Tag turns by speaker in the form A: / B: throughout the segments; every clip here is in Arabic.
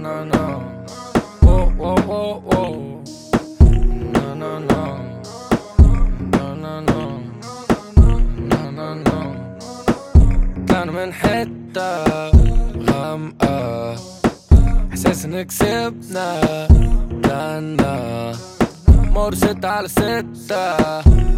A: na na. Whoa whoa whoa whoa. Na na na. Na na na. Na na na. طلعنا من حتة غامقة، إحساس إن كسبنا كنا مور 6 على 6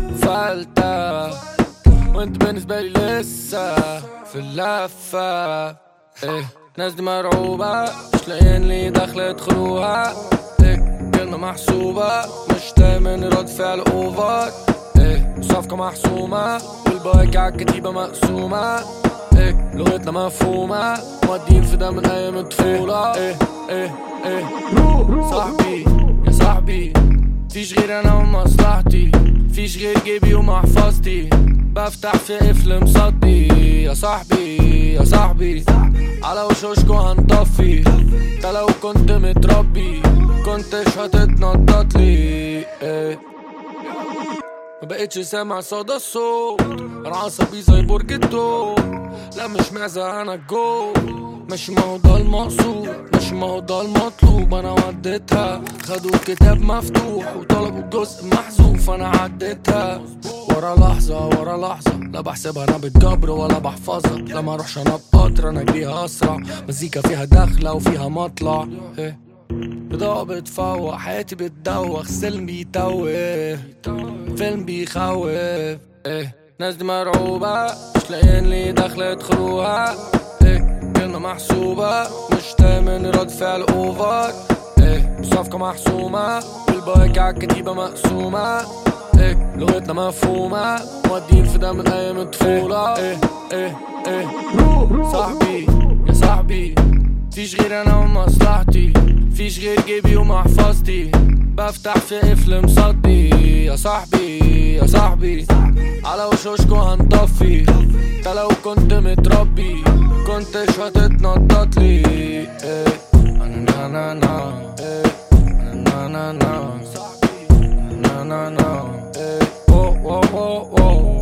A: فلتة، وانت بالنسبة لي لسه في اللفة. ايه ناس دي مرعوبة مش لاقيين لي دخل يدخلوها، ايه كلمة محسوبة مش دايما رد فعل اوفر، ايه صفقة محسومة والباقي عالكتيبة مقسومة، ايه لغتنا مفهومة مودين في ده من ايام الطفولة. ايه ايه ايه صاحبي يا صاحبي، فيش غير انا ومصلحتي، فيش غير جيبي ومحفظتي، بفتح في قفل مصدي. يا صاحبي يا صاحبي على وشوشكو هنطفي، انت لو كنت متربي كنتش هتتنطط لي. ايه مبقتش سامع صدى الصوت، انا عصبي زي برج الدور، لا مش معزة انا الجو، مش ما هو ده المقصود، مش ما هو ده المطلوب. انا وديتها خدوا كتاب مفتوح وطلبوا جزء محذوف، انا عديتها ورا لحظة ورا لحظة، لا بحسبها انا بالجبر ولا بحفظها، لا ما اروحش انا بقطر انا اجريها اسرع، مزيكا فيها دخلة وفيها مطلع. ايه بضاعة بتفوق حياتي بتدوخ، سلم بيتوه فيلم بيخوف. ايه ناس دي مرعوبة مش لاقيين لي دخل يدخلوها، ايه كلمة محسوبة مش دايما رد فعل اوفر، ايه صفقة محسومة والباقي عالكتيبة مقسومة، ايه لغتنا مفهومة مودين في ده من ايام الطفولة. ايه ايه ايه صاحبي يا صاحبي، فيش غير انا ومصلحتي، فيش غير جيبي ومحفظتي، بفتح في قفل مصدي. يا صاحبي يا صاحبي على وشوشكو هنطفي، انت لو كنت متربي كنتش هتتنطط لي. ايه انا نا نا ايه انا نا نا نا نا نا ايه.